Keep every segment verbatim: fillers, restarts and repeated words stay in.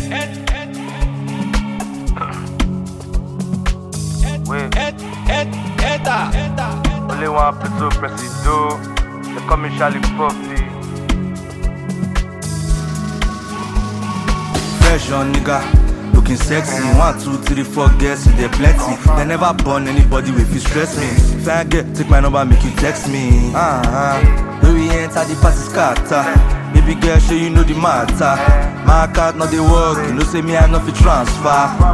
Wait. Only one Pizzo Presido. They call me Charlie Puffy. Fresh on nigga, looking sexy. One, two, three, four girls, see they plenty. They never born anybody with you stress me. If I get, take my number, make you text me. Uh-huh. When we enter the party scatter. Baby girl, sure you know the matter. My card not the work, you know say me I know fi transfer.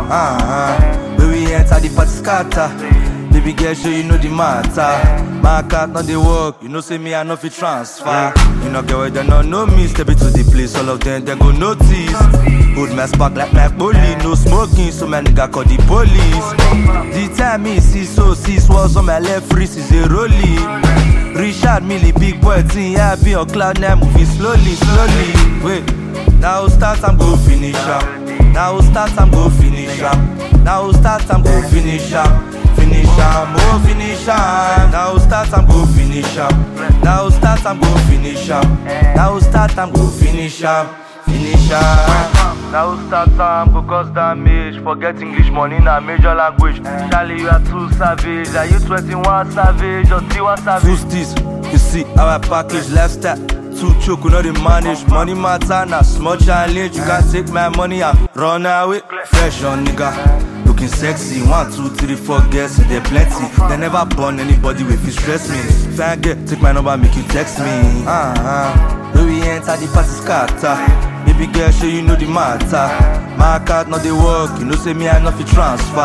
Uh-huh. When we enter the party scatter. Baby girl, sure you know the matter. My card not the work, you know say me I know fi transfer. You know girl, they don't know me, step into the place, all of them they go notice. Hold my spark like my bully, no smoking, so my nigga call the police. The time me see so six walls on my left wrist is a rolling. Richard Millie, big boy thing, yeah, be on cloud nine, moving slowly, slowly. Wait, now start, I'm go finish up. Now start, I'm go finish up. Now start, I'm go finish up. Finish up, oh finish up. Now start, I'm go finish up. Now start, I'm go finish up. Now start, I'm go finish up. Finish up. Now start time, go cause damage. Forget English, money na major language. Charlie, you are too savage. Are you twenty-one savage or Tiwa savage? Two sticks, you see our package lifestyle. Two choke, we know they manage. Money matter, na small challenge. You can't take my money and run away. Fresh on nigga, looking sexy. One, two, three, four girls, see they plenty. They never born anybody with you stress me. If I get, take my number, make you text me. Uh-huh. When we enter the party scatter. Baby girl, sure you know the matter. My card not the work, you know say me I know fi transfer.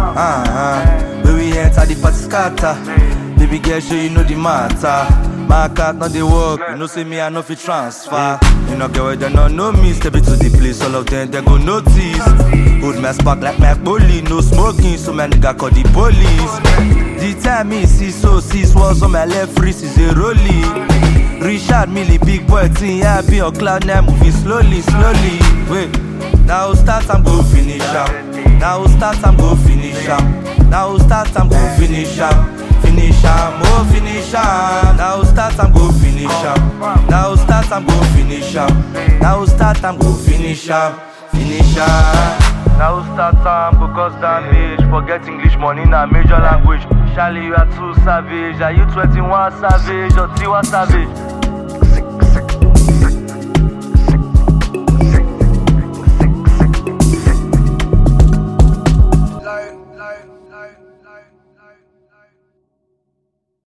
Uh-huh. When we enter the party scatter. Baby girl, sure you know the matter. My card not the work, you know say me I know fi transfer. You know girl, they don't know me, step into the place, all of them they go notice. Hold my spark like my bully, no smoking, so my nigga call the police. The time me see so six walls on my left wrist is a rolling. Richard Millie, big boy thing, yeah, be on cloud nine, moving slowly, slowly. Wait, now start, I'm go finish up. Now start, I'm go finish up. Now start, I'm go finish up. Finish up, oh finish up. Now start, I'm go finish up. Now start, I'm go finish up. Now start, I'm go finish up. Finish up. Now start time, go cause damage. Forget English, money na major language. Charlie, you are too savage. Are you twenty-one savage or Tiwa savage?